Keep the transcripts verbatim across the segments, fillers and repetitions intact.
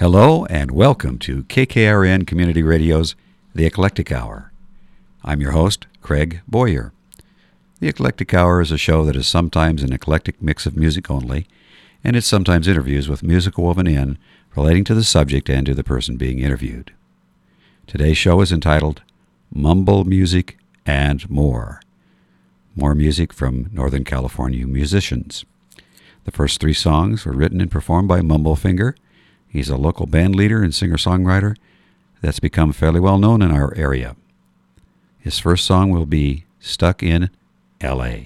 Hello and welcome to K K R N Community Radio's The Eclectic Hour. I'm your host, Craig Boyer. The Eclectic Hour is a show that is sometimes an eclectic mix of music only, and it's sometimes interviews with music woven in relating to the subject and to the person being interviewed. Today's show is entitled Mumble Music and More. More music from Northern California musicians. The first three songs were written and performed by Mumblefinger. He's a local band leader and singer-songwriter that's become fairly well known in our area. His first song will be Stuck in L A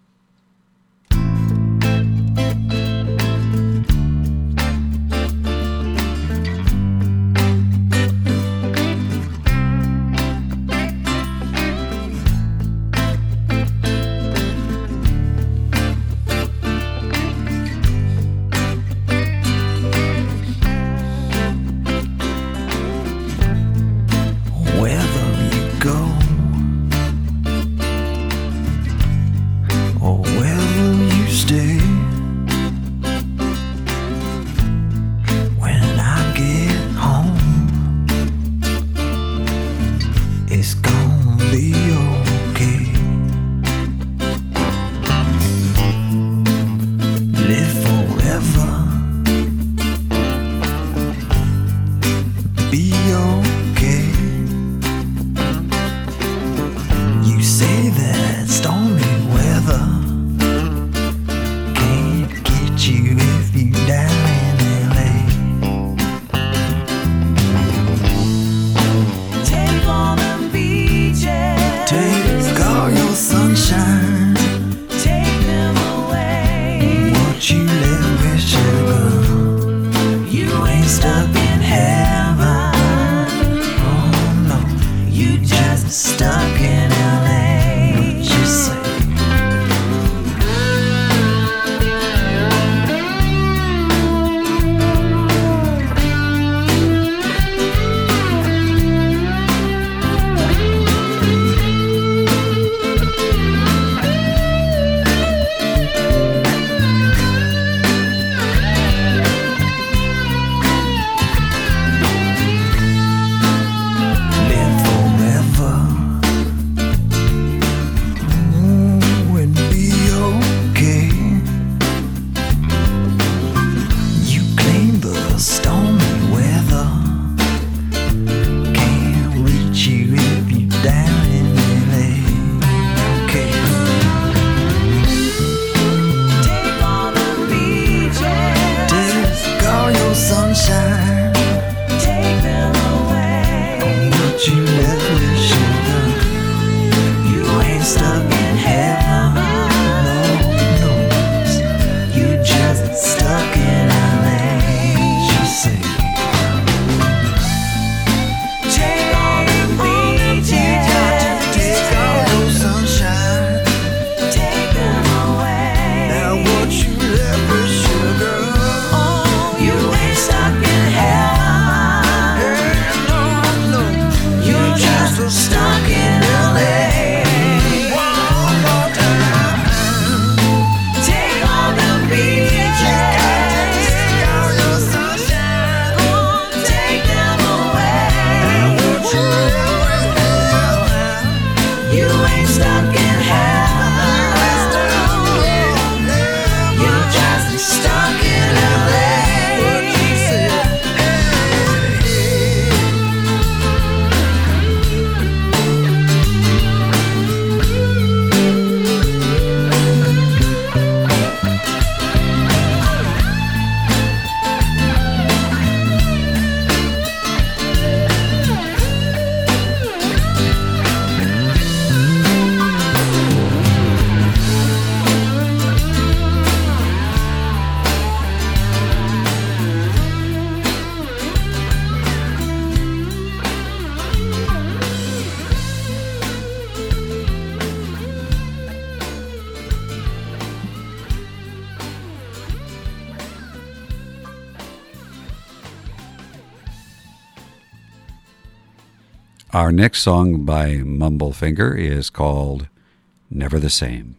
Our next song by Mumblefinger is called Never the Same.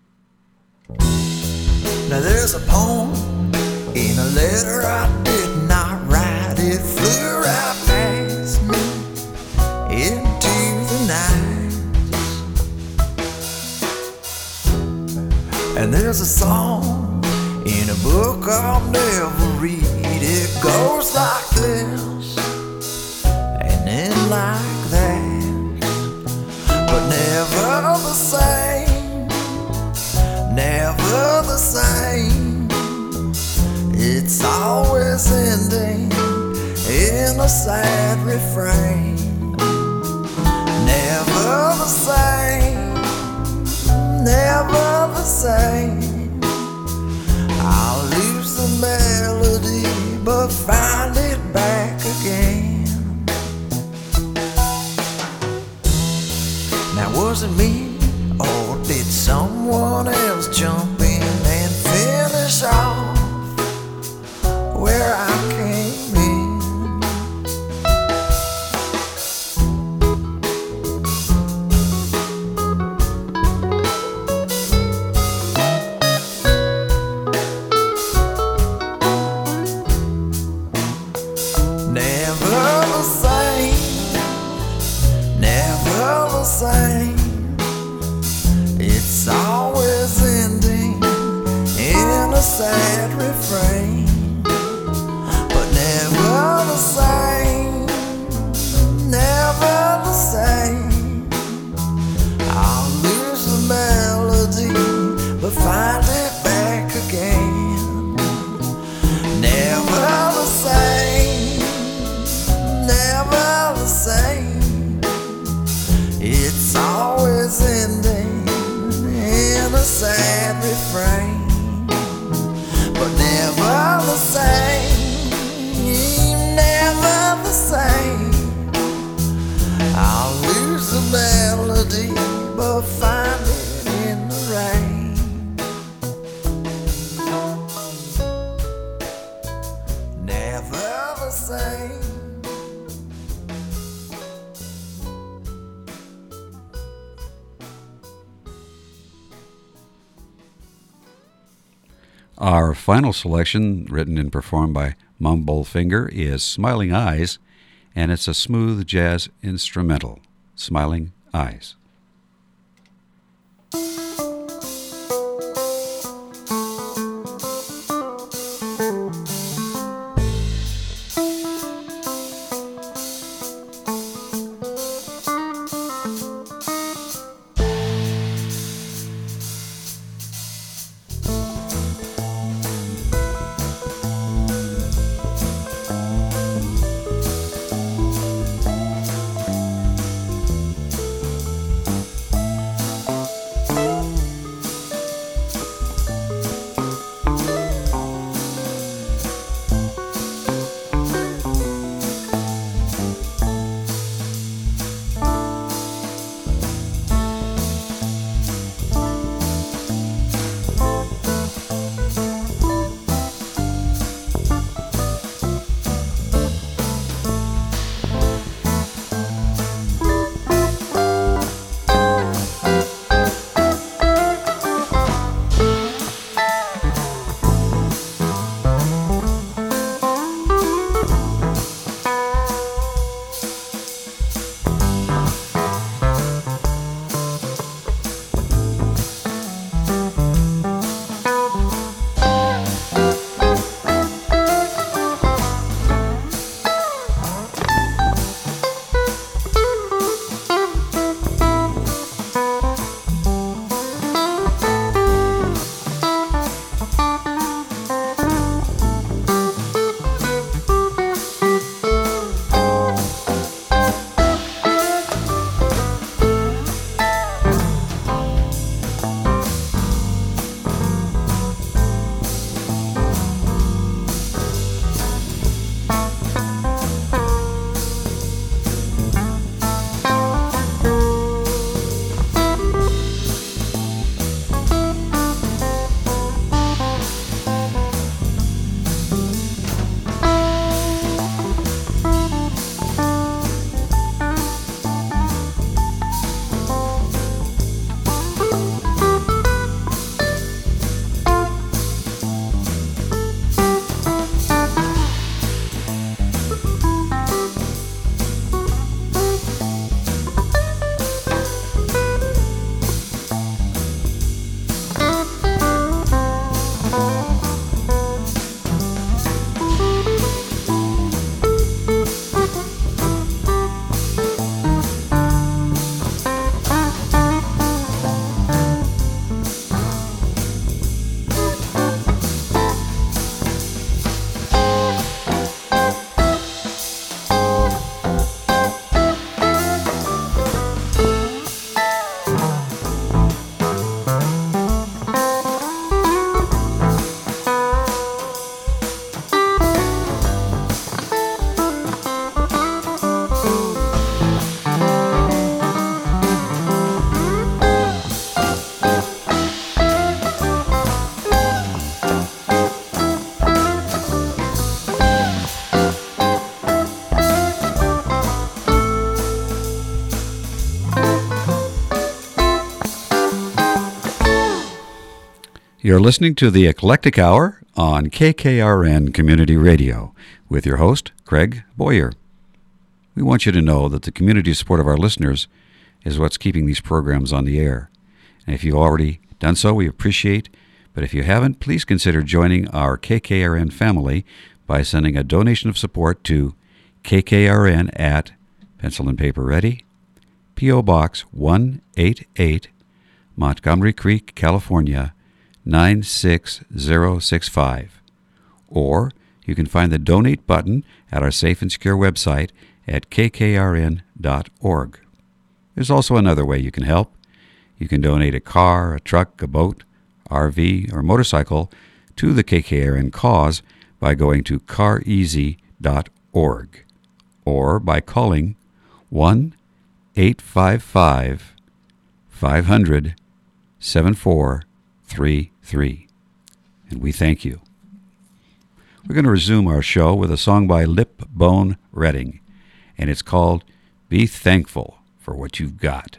Now there's a poem in a letter I did not There's a song in a book I'll never read. It goes like this and then like that, but never the same, never the same. It's always ending in a sad refrain. Never the same, never the same. I'll lose the melody but find it back again. Now was it me or did someone else jump in and finish off where I came in? Never the same, never the same. It's always ending in a sad refrain, but never the same, never the same. I'll lose the melody but find it back again. Never the same, never the same. It's always ending in a sad refrain, but never the same, never the same. I'll lose the melody but find it in the rain. Never the same. Our final selection, written and performed by Mumblefinger, is Smiling Eyes, and it's a smooth jazz instrumental. Smiling Eyes. Never You're listening to the Eclectic Hour on K K R N Community Radio with your host, Craig Boyer. We want you to know that the community support of our listeners is what's keeping these programs on the air. And if you've already done so, we appreciate. But if you haven't, please consider joining our K K R N family by sending a donation of support to K K R N at, pencil and paper ready, P O. Box one eighty-eight, Montgomery Creek, California, nine six zero six five. Or you can find the donate button at our safe and secure website at k k r n dot org. There's also another way you can help. You can donate a car, a truck, a boat, R V, or motorcycle to the K K R N cause by going to car easy dot org or by calling one eight five five, five hundred, seven four three three. And we thank you. We're going to resume our show with a song by Lip Bone Redding, and it's called Be Thankful for What You've Got.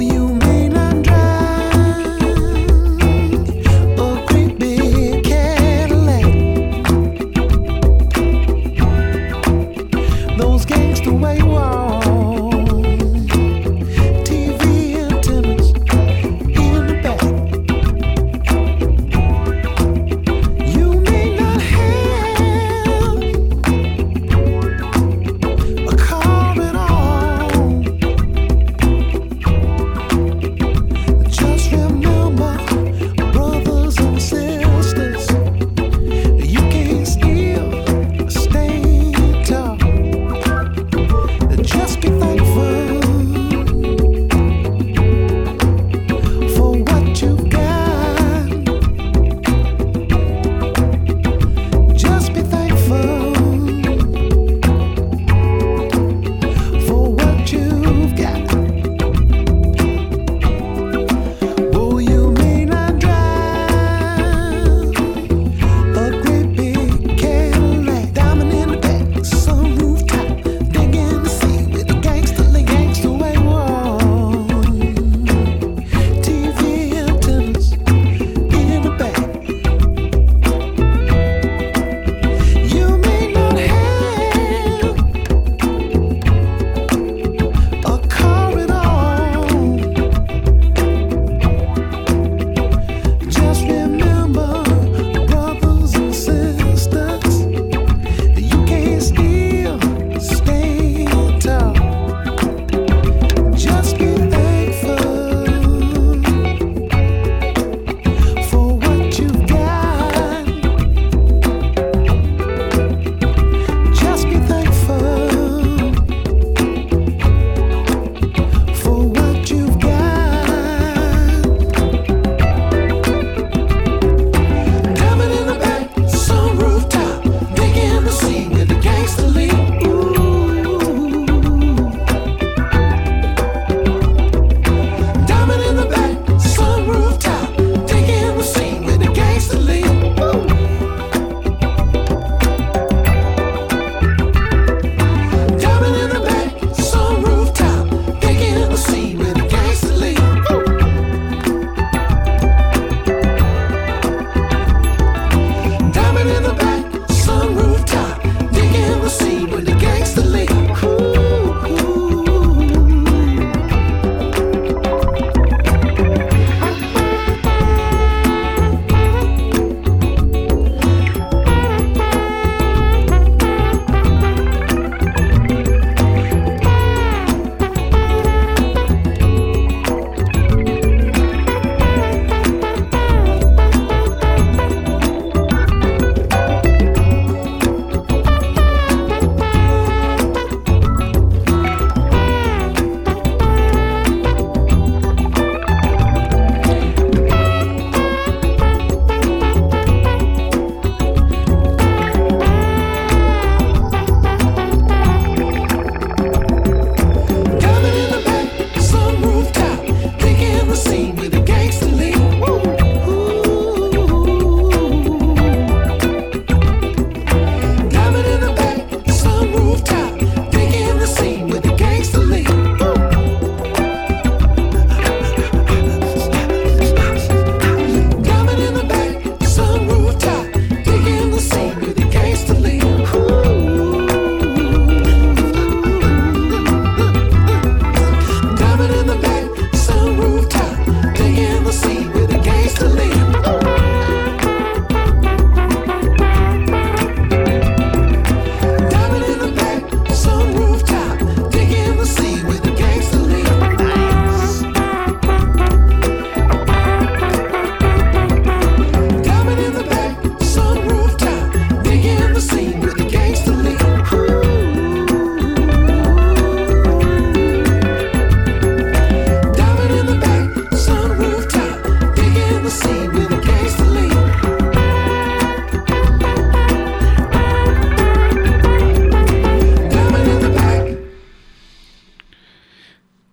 A great big cat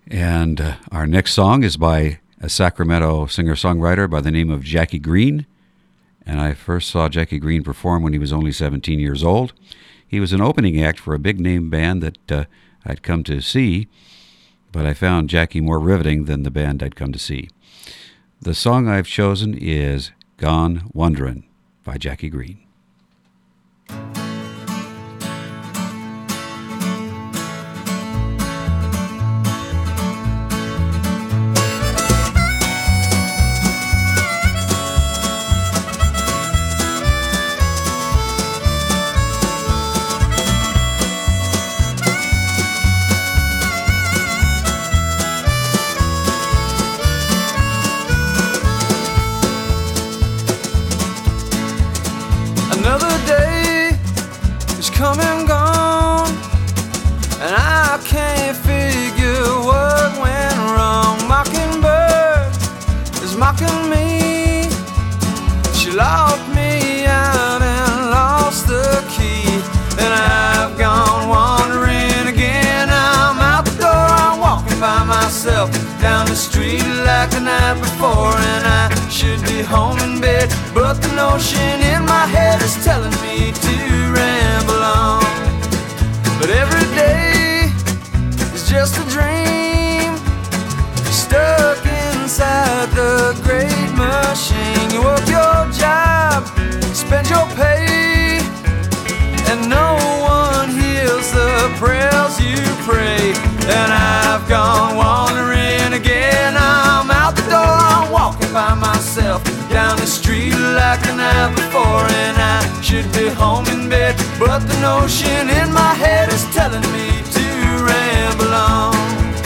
And uh, our next song is by a Sacramento singer-songwriter by the name of Jackie Green. And I first saw Jackie Green perform when he was only seventeen years old. He was an opening act for a big-name band that uh, I'd come to see, but I found Jackie more riveting than the band I'd come to see. The song I've chosen is Gone Wonderin' by Jackie Green. Come and gone, and I can't figure what went wrong. Mockingbird is mocking me. She locked me out and lost the key, and I've gone wandering again. I'm out the door, I'm walking by myself down the street like the night before, and I should be home in bed, but the notion in my head is telling me to ramble on. But every day is just a dream, stuck inside the great machine. You work your job, spend your pay, and no one hears the prayers you pray. And I've gone wandering again. I'm out the door, I'm walking by myself down the street like the night before, and I should be home in bed, but the notion in my head is telling me to ramble on.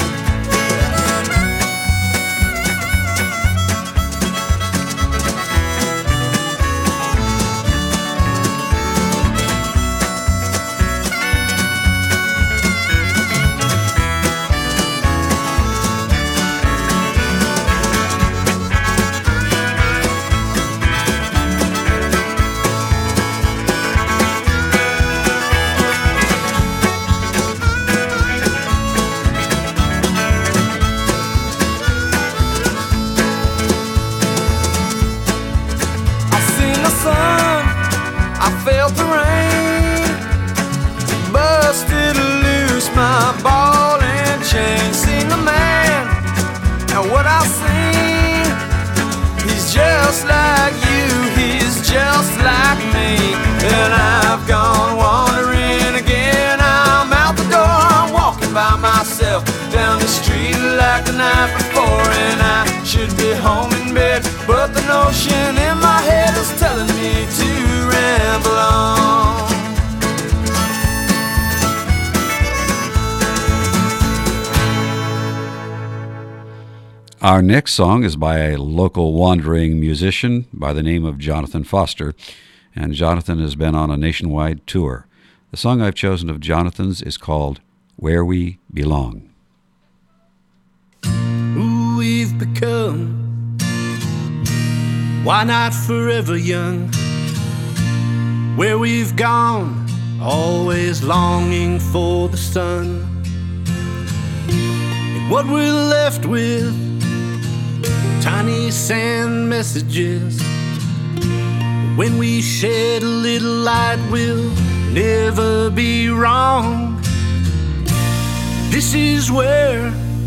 Just like you, he's just like me. And I've gone wandering again. I'm out the door, I'm walking by myself down the street like the night before, and I should be home in bed, but the notion in my head is telling me to ramble on. Our next song is by a local wandering musician by the name of Jonathan Foster, and Jonathan has been on a nationwide tour. The song I've chosen of Jonathan's is called Where We Belong. Who we've become, why not forever young? Where we've gone, always longing for the sun. And what we're left with, tiny sand messages. When we shed a little light, we'll never be wrong. This is where,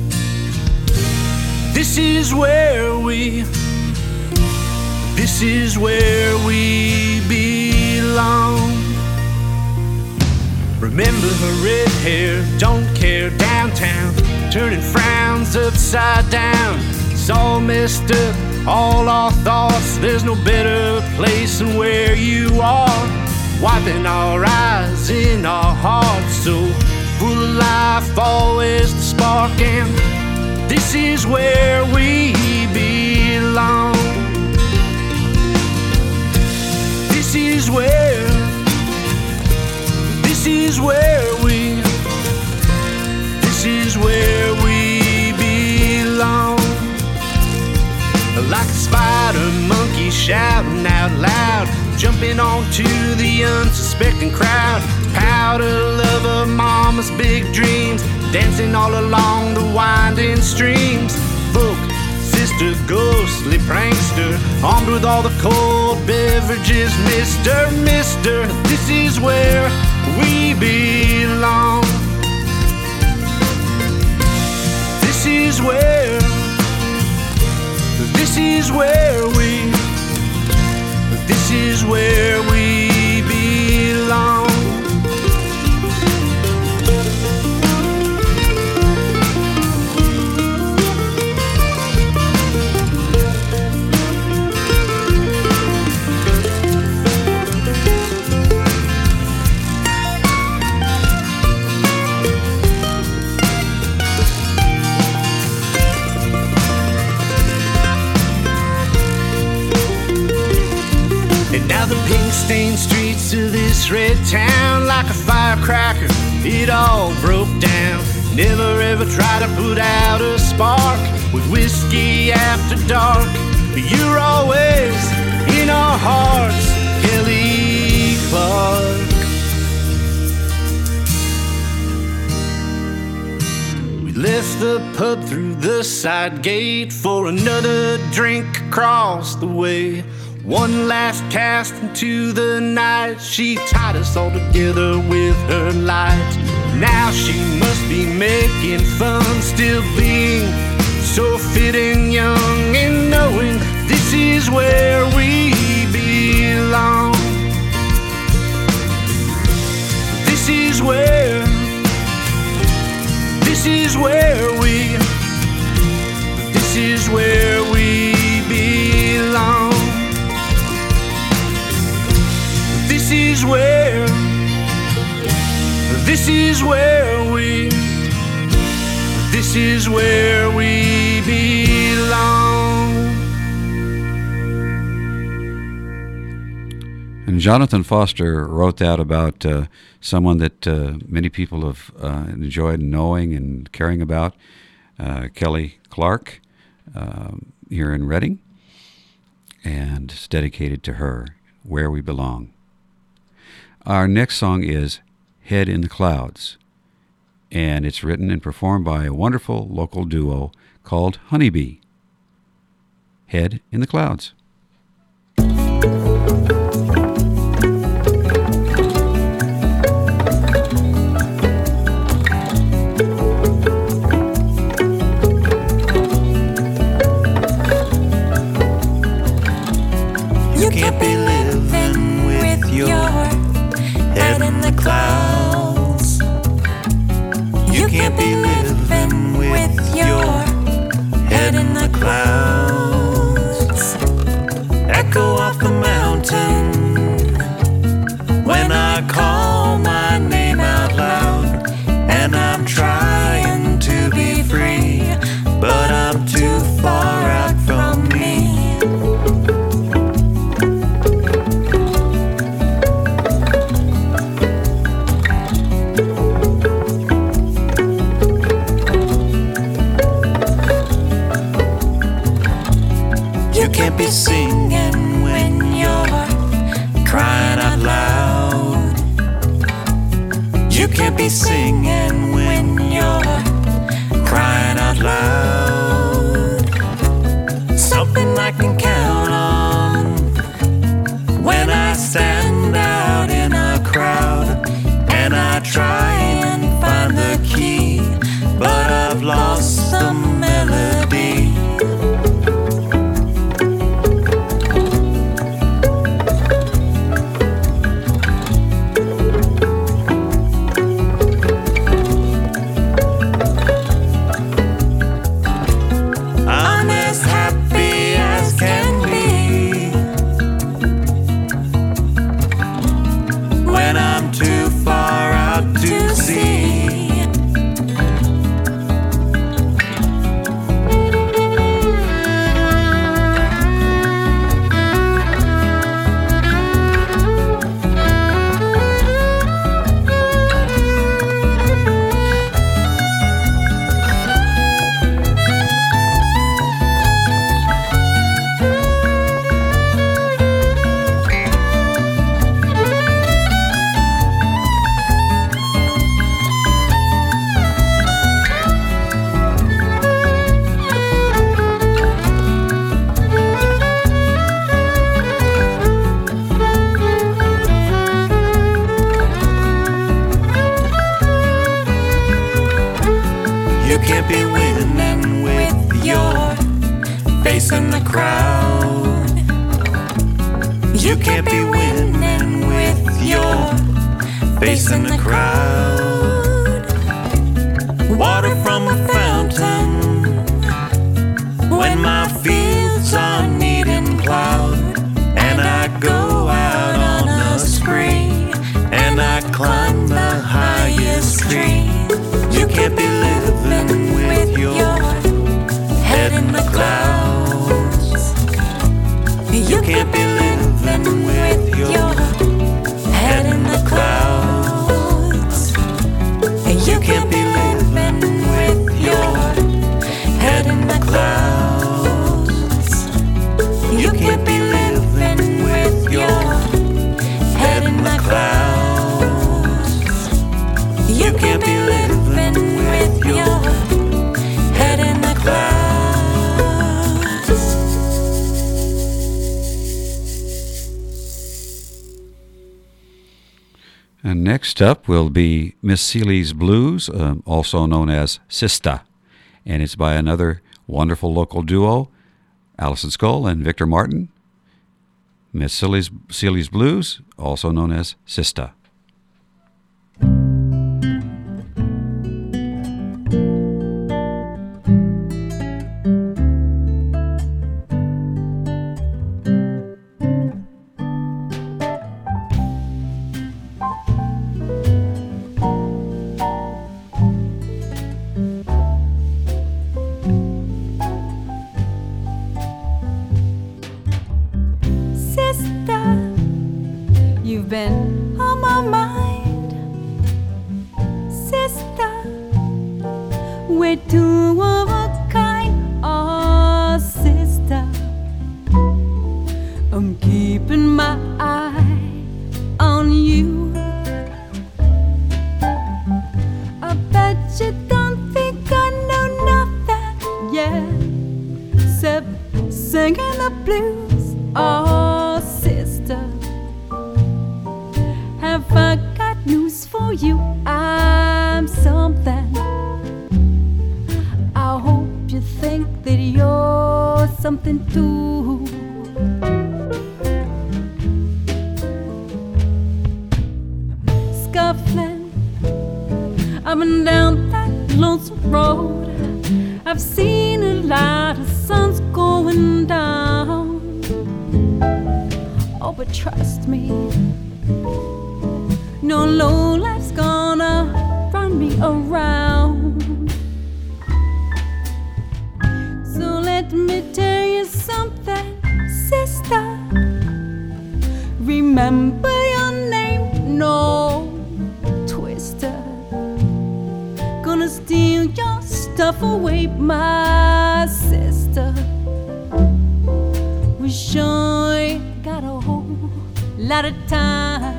this is where we, this is where we belong. Remember her red hair, don't care, downtown, turning frowns upside down. It's all messed up, all our thoughts. There's no better place than where you are. Wiping our eyes in our hearts, so full of life, always the spark. And this is where we belong. This is where, this is where we, this is where we belong. Like a spider monkey shouting out loud, jumping onto the unsuspecting crowd. Proud of love of mama's big dreams, dancing all along the winding streams. Folk, sister, ghostly prankster, armed with all the cold beverages. Mister, mister, this is where we belong. This is where, this is where we, this is where we belong. Now the pink-stained streets of this red town, like a firecracker, it all broke down. Never ever try to put out a spark with whiskey after dark. But you're always in our hearts, Kelly Clark. We left the pub through the side gate for another drink across the way. One last cast into the night, she tied us all together with her light. Now she must be making fun, still being so fit and young, and knowing this is where we belong. This is where, this is where we, this is where we belong. This is where, this is where we, this is where we belong. And Jonathan Foster wrote that about uh, someone that uh, many people have uh, enjoyed knowing and caring about, uh, Kelly Clark, uh, here in Redding, and it's dedicated to her, Where We Belong. Our next song is Head in the Clouds, and it's written and performed by a wonderful local duo called Honeybee. Head in the Clouds. You can't be living with your head in the clouds. You can't be living with your head in the clouds. Echo off the mountain when I call my name out loud. And I'm trying to be free, but I'm too far out from me. You can't be singing when you're crying out loud. You can't be singing when you're crying out loud. Something I can count on when I stand out in a crowd, and I try and find the key, but I've lost the melody. You can't be winning with your face in the crowd. You can't be winning with your face in the crowd. Water from a fountain when my fields are needing plowed. And I go out on a spree and I climb the highest tree. You can't be living with your head in the clouds. You can't be living with your head in the clouds. You can't be living with your head in the clouds. You can't be living with your head in the clouds. You can't be living with your head in the clouds. And next up will be Miss Seeley's Blues, uh, also known as Sista. And it's by another wonderful local duo, Allison Skull and Victor Martin. Miss Seeley's, Seeley's Blues, also known as Sista. You've been on my mind, sister. We're two of a kind, oh sister. I'm keeping my eye on you. I bet you don't think I know nothing yet, except singing the blues, oh sister. Have I got news for you? I'm something. I hope you think that you're something too. Scuffling up and down that lonesome road, I've seen a lot of suns going down. Oh, but trust me, no low life's gonna run me around. So let me tell you something, sister. Remember your name, no twister. Gonna steal your stuff away, my sister. We sure got a whole lot of time.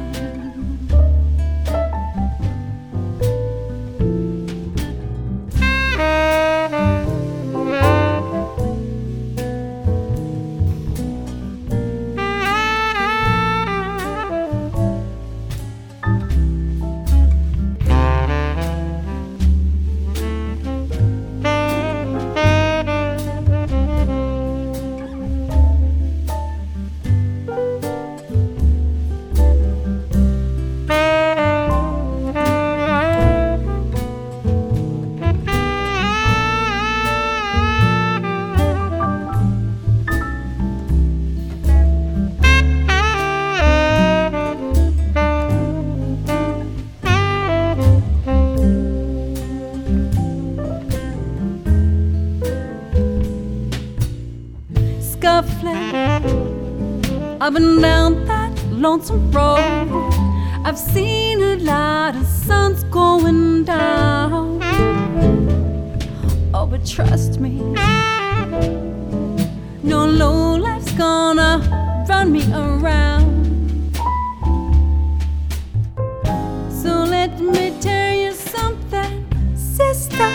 Up and down that lonesome road, I've seen a lot of suns going down. Oh, but trust me, no low life's gonna run me around. So let me tell you something, sister.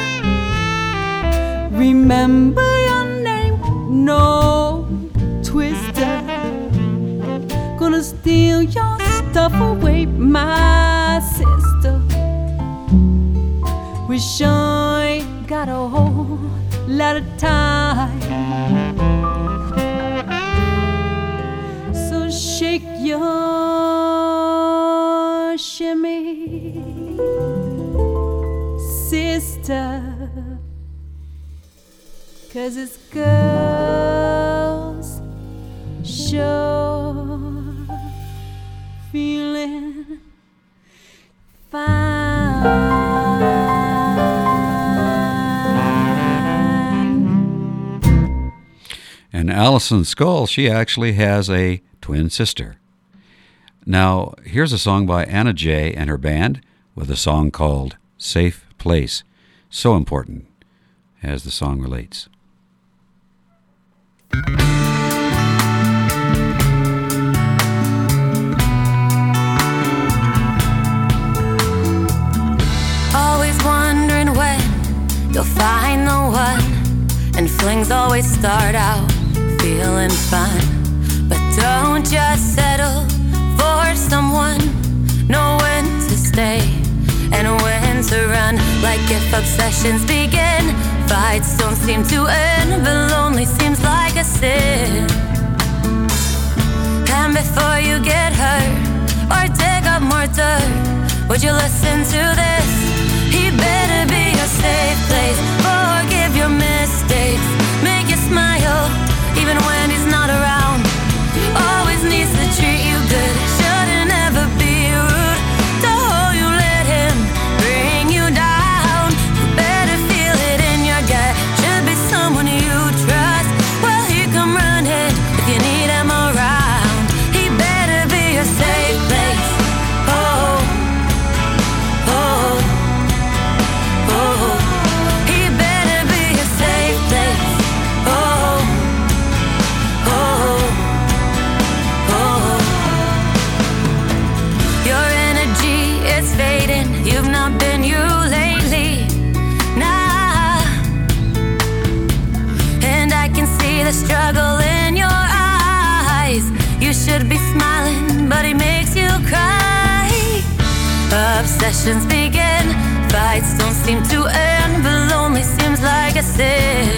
Remember your name, no twister. Gonna steal your stuff away, my sister. We sure got at a time. So shake your shimmy, sister, 'cause it's girls sure feeling fine. And Alison Skull, she actually has a twin sister. Now, here's a song by Anna Jay and her band with a song called Safe Place. So important, as the song relates. Always wondering when you'll find the one, and flings always start out feeling fun. But don't just settle for someone. Know when to stay and when to run. Like if obsessions begin, fights don't seem to end, but lonely seems like a sin. And before you get hurt or dig up more dirt, would you listen to this? He better be a safe place. Forgive your mistakes, make you smile even when he's not around. Always needs to treat you good, shouldn't ever be rude. Don't you let him bring you down. You better feel it in your gut, should be someone you trust. Well, he come running if you need him around. He better be a safe place. Oh, oh, oh. He better be a safe place. Oh, oh, oh. Your energy is fading, you've not been you lately. Nah. And I can see the struggle in your eyes. You should be smiling, but he makes you cry. Obsessions begin, fights don't seem to end, but lonely seems like a sin.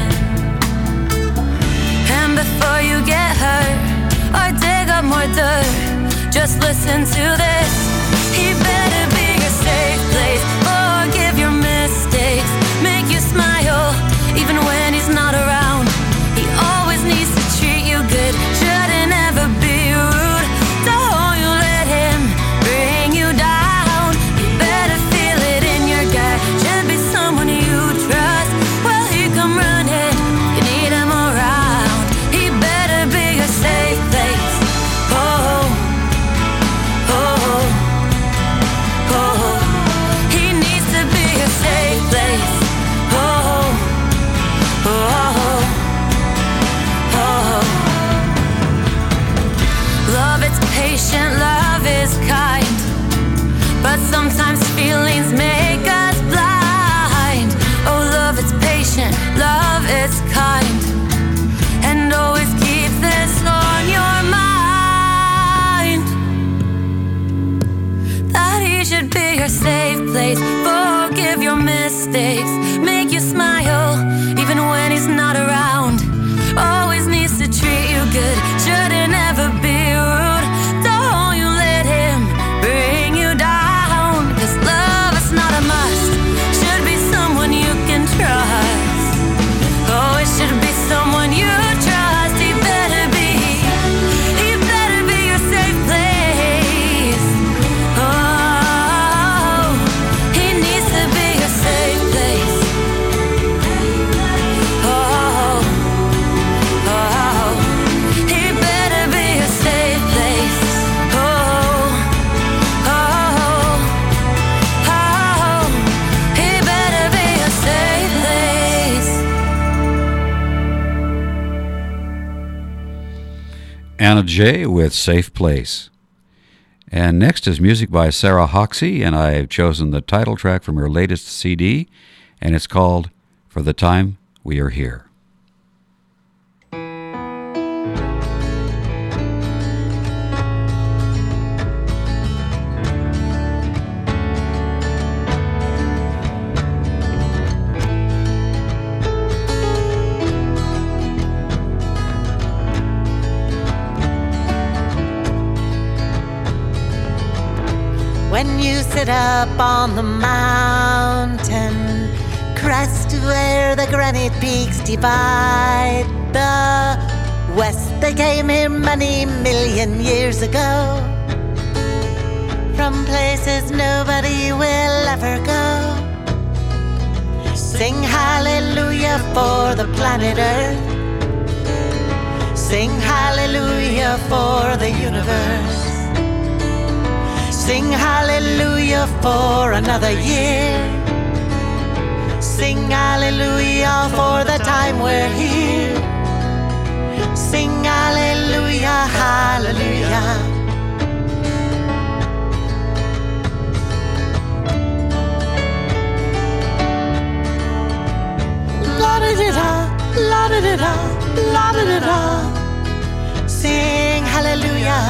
And before you get hurt or dig up more dirt, just listen to this. He better be your safe place. Forgive your mistakes, make you smile even when he's not around. He always needs to treat you good, shouldn't ever be rude. Don't you let him bring you down. You better feel it in your gut, should be someone you trust. Well, he come running, you need him around. He better be your safe place. Oh, oh, oh. He needs to be a safe place. Oh, oh, oh. Love is patient, love is kind, but sometimes feelings make us blind. Oh, love is patient, love is kind, and always keep this on your mind, that he should be your safe place. Forgive your mistakes, make you smile even when he's not around. Always needs to treat you good, shouldn't ever be rude. Don't you let him bring you down, 'cause love is not a must, should be someone you can trust. Oh, it should be someone you trust. He better be, he better be your safe place. Oh, he needs to be your safe place. Oh, oh, he better be your safe place. Oh, oh, oh, he better be your safe place. Anna Jay with Safe Place. And next is music by Sarah Hoxie, and I've chosen the title track from her latest C D, and it's called For the Time We Are Here. you sit up on the mountain crest where the granite peaks divide the west. They came here many million years ago from places nobody will ever go. Sing hallelujah for the planet Earth. Sing hallelujah for the universe. Sing hallelujah for another year. Sing hallelujah for the time we're here. Sing hallelujah, hallelujah. La-da-da-da, la-da-da-da, la-da-da-da. Sing hallelujah.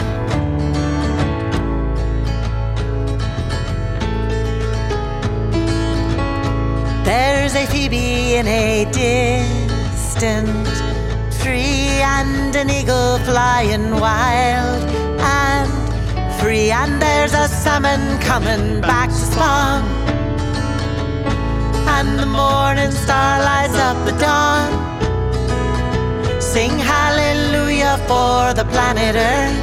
There's a Phoebe in a distant tree, and an eagle flying wild and free, and there's a salmon coming back to spawn, and the morning star lights up the dawn. Sing hallelujah for the planet Earth.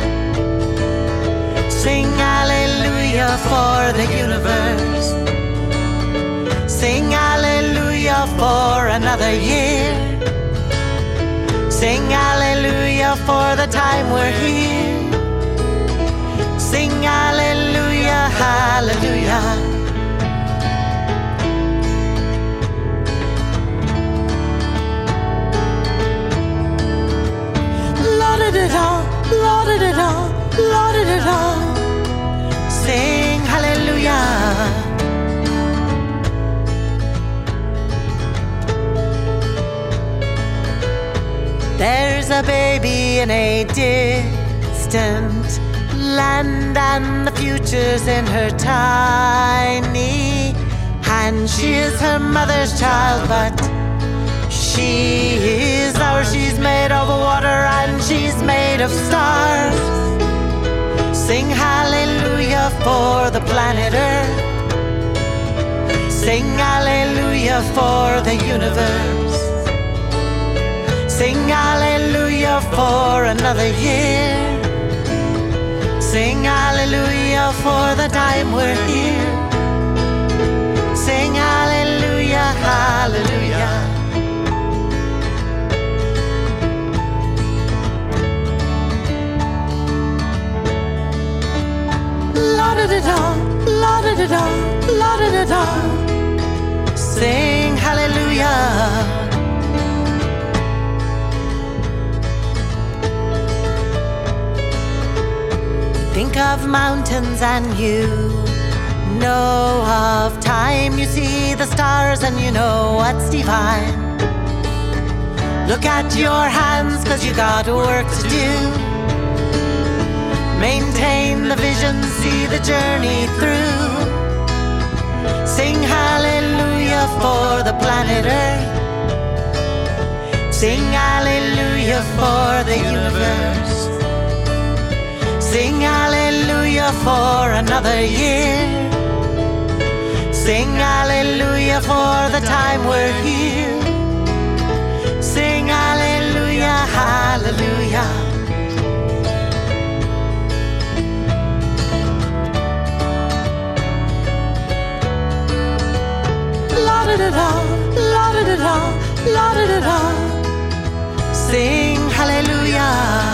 Sing hallelujah for the universe. Sing hallelujah for another year. Sing hallelujah for the time we're here. Sing hallelujah, hallelujah. La-da-da-da, la-da-da-da, la-da-da-da. Sing hallelujah. There's a baby in a distant land, and the future's in her tiny hand. She is her mother's child, but she is ours. She's made of water and she's made of stars. Sing hallelujah for the planet Earth. Sing hallelujah for the universe. Sing hallelujah for another year. Sing hallelujah for the time we're here. Sing hallelujah, hallelujah. La-da-da-da, la-da-da-da, la-da-da-da. Sing hallelujah. Think of mountains and you know of time. You see the stars and you know what's divine. Look at your hands, 'cause you got work to do. Maintain the vision, see the journey through. Sing hallelujah for the planet Earth. Sing hallelujah for the universe. Sing hallelujah for another year. Sing hallelujah for the time we're here. Sing hallelujah, hallelujah. La-da-da-da, la-da-da-da, la-da-da-da. Sing hallelujah.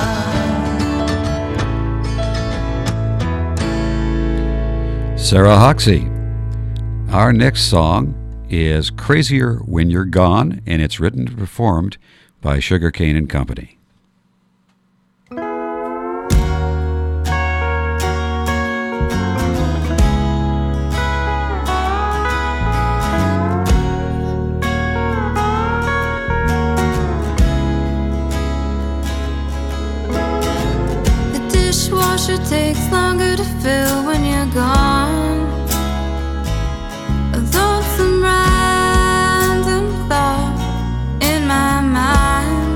Sarah Hoxie. Our next song is Crazier When You're Gone, and it's written and performed by Sugarcane and Company. The dishwasher takes longer to fill when you're gone. A lonesome random thought in my mind.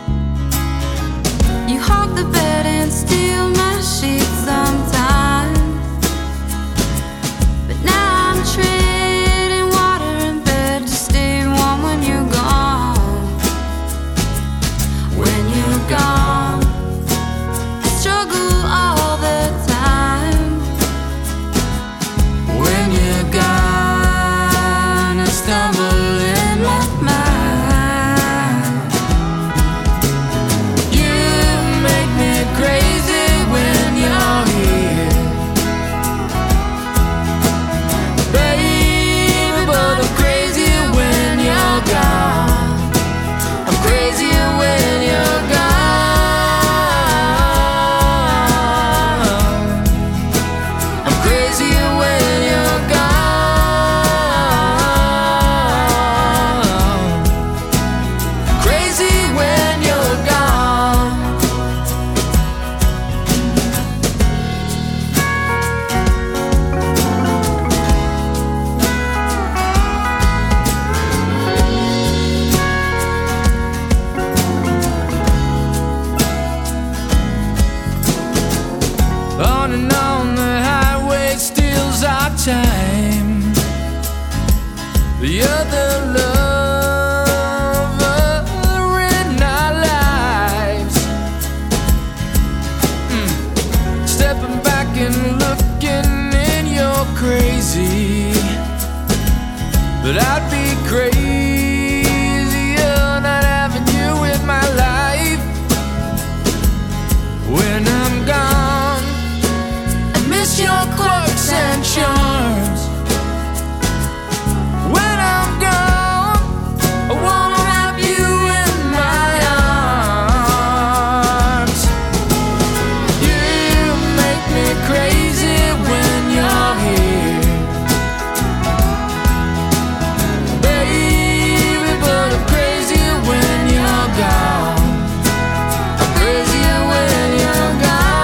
You hog the bed and steal my sheets sometimes. You're the lover in our lives. mm. Stepping back and looking in your crazy, but I'd be crazier not having you in my life. When I'm gone, I miss your quirks and charms. When I'm gone, I wanna wrap you in my arms. You make me crazy when you're here, baby, but I'm crazy when you're gone. I'm crazy when you're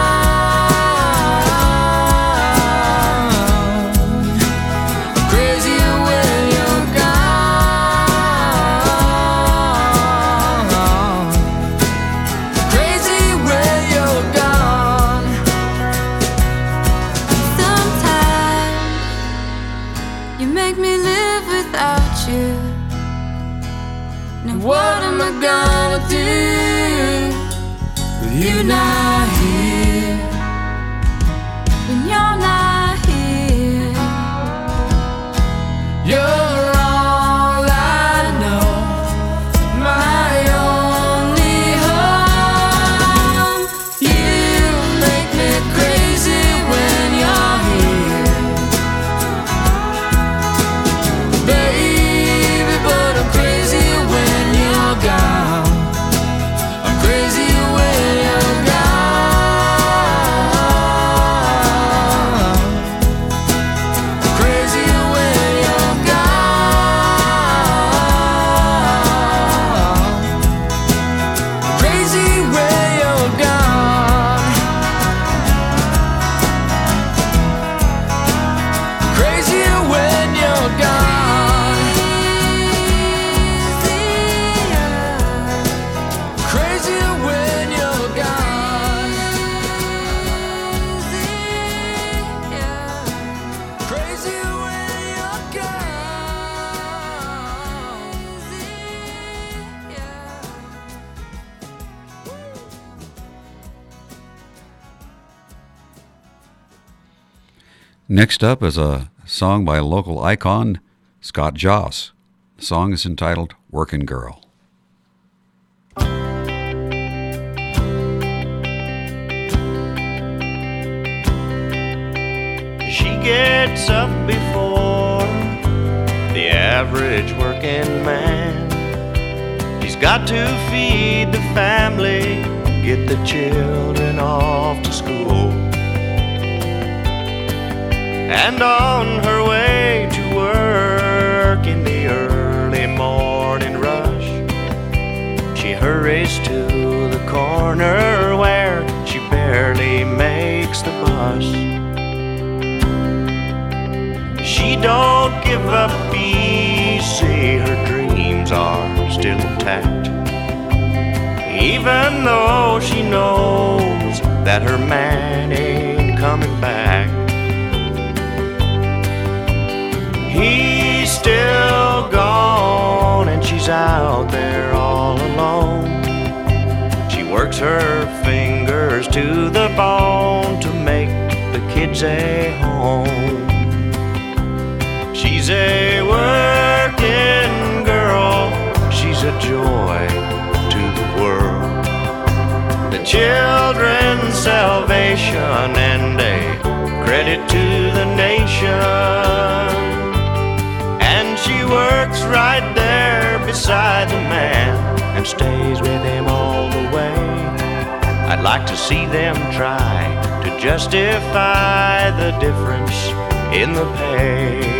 gone. Crazy when you're gone. Crazy when you're gone. Sometimes you make me live without you. Now What am I gonna do with you not here? when you're not here? You're all I know, my only home. You make me crazy when you're here, baby, but I'm crazy when you're gone. I'm crazy when you're gone. Crazy when you're gone. Crazy when you're gone. Crazy when you're gone. Crazy when you're gone. Crazy when you're Next up is a song by a local icon, Scott Joss. The song is entitled Workin' Girl. She gets up before the average working man. He's got to feed the family, get the children off to school. And on her way to work in the early morning rush, she hurries to the corner where she barely makes the bus. She don't give up easy, her dreams are still intact, even though she knows that her man ain't coming back. He's still gone and she's out there all alone. She works her fingers to the bone to make the kids a home. She's a working girl, she's a joy to the world, the children's salvation and a credit to the nation. And she works right there beside the man and stays with him all the way. I'd like to see them try to justify the difference in the pay.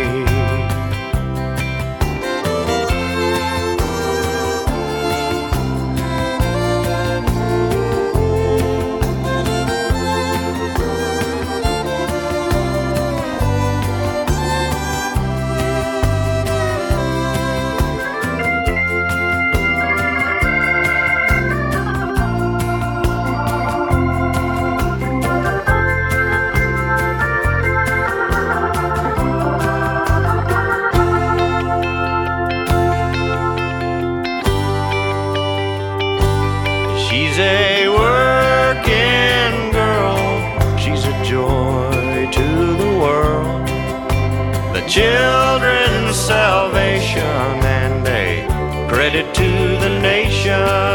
children's salvation and a credit to the nation.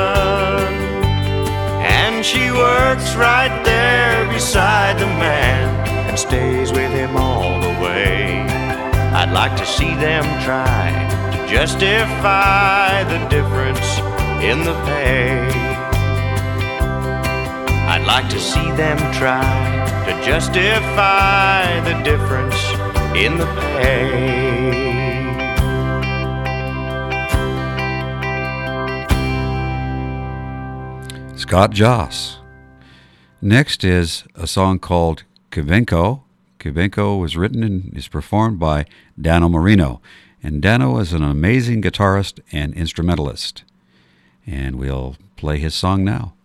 And she works right there beside the man and stays with him all the way. I'd like to see them try to justify the difference in the pay. I'd like to see them try to justify the difference in the pay. Scott Joss. Next is a song called Kivenko. Kivenko was written and is performed by Dano Marino. And Dano is an amazing guitarist and instrumentalist. And we'll play his song now.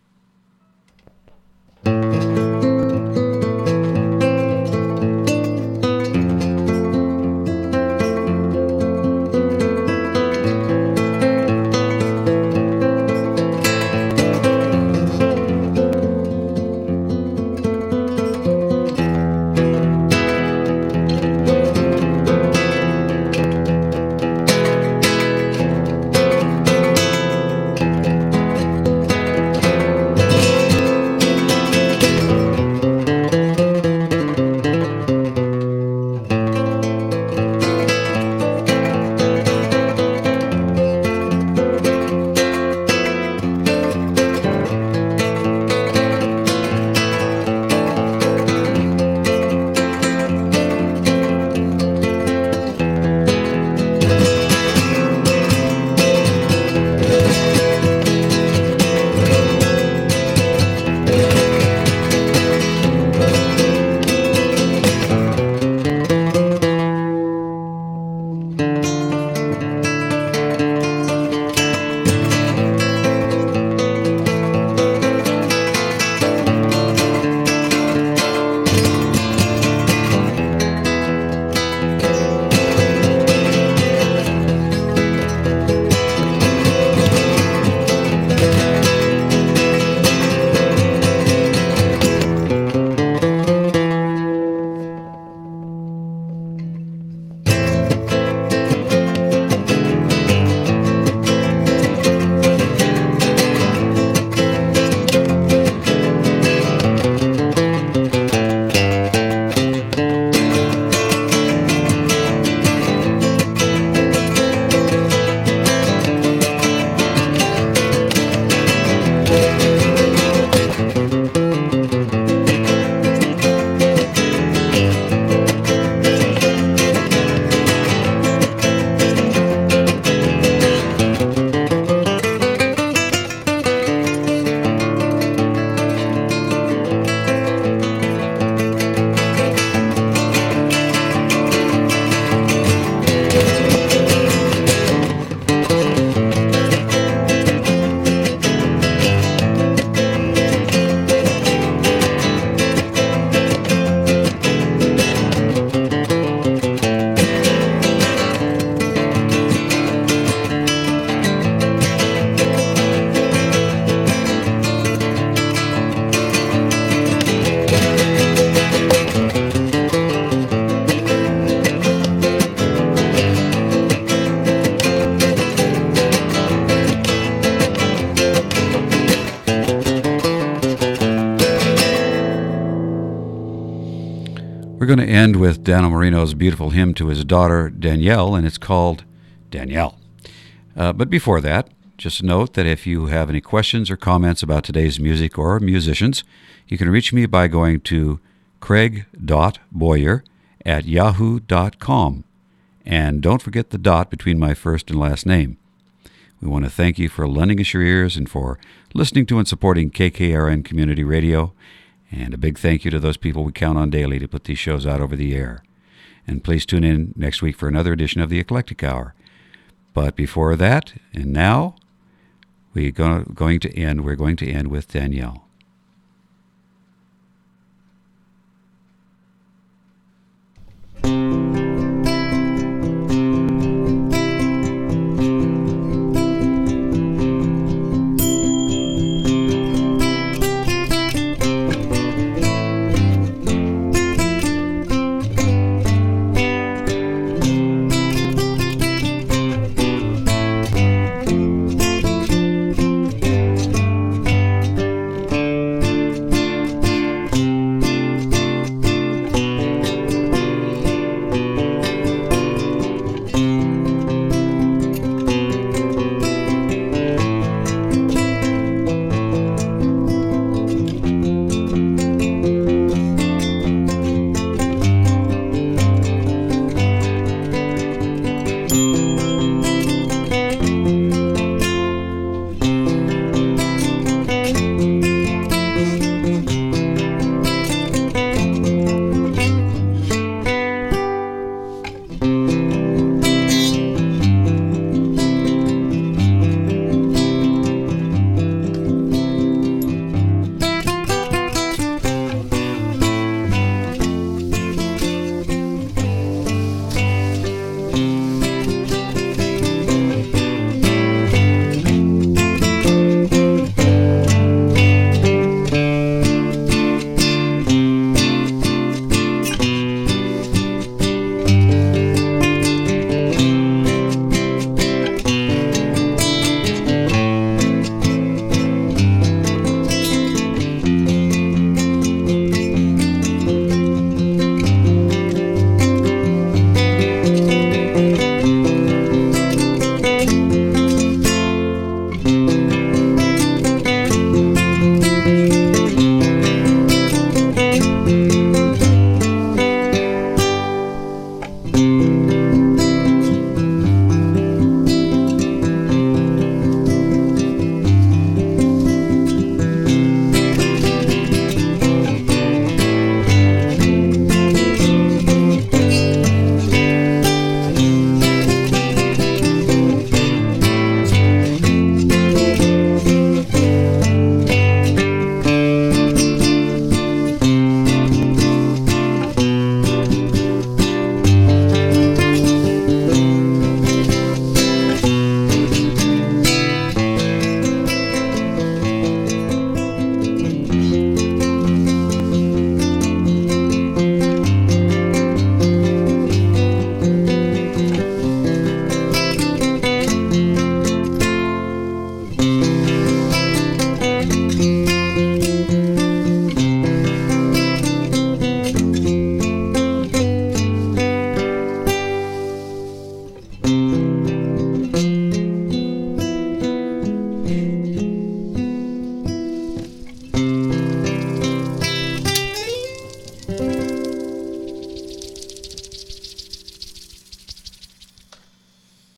We're going to end with Dano Marino's beautiful hymn to his daughter, Danielle, and it's called Danielle. Uh, but before that, just note that if you have any questions or comments about today's music or musicians, you can reach me by going to craig dot boyer at yahoo dot com. And don't forget the dot between my first and last name. We want to thank you for lending us your ears and for listening to and supporting K K R N Community Radio. And a big thank you to those people we count on daily to put these shows out over the air. And please tune in next week for another edition of the Eclectic Hour. But before that, and now, we're going to end, we're going to end with Danielle.